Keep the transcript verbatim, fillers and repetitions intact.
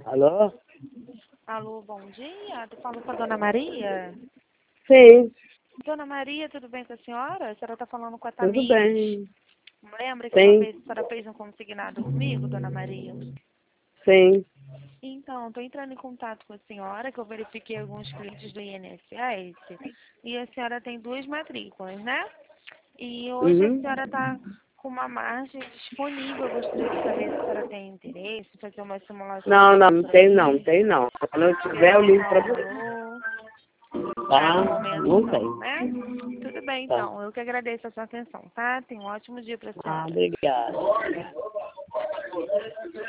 Alô? Alô, bom dia. Tu falou com a Dona Maria? Sim, Dona Maria, tudo bem com a senhora? A senhora está falando com a tudo Tamires. bem. Lembra que uma Sim, vez a senhora fez um consignado comigo, Dona Maria? sim. Então, estou entrando em contato com a senhora, que eu verifiquei alguns clientes do I N S S, e a senhora tem duas matrículas, né? E hoje a Uhum. senhora está com uma margem disponível. Eu gostaria de saber se a senhora tem interesse, fazer uma simulação Não, aqui não, não para tem não, mim. tem não. Quando eu tiver, eu Pelo ligo pra você. valor. Ah, Tá? no momento Não não, tem. né? Tudo bem, Tá. então. Eu que agradeço a sua atenção, tá? Tenha um ótimo dia para a Ah, senhora. obrigada.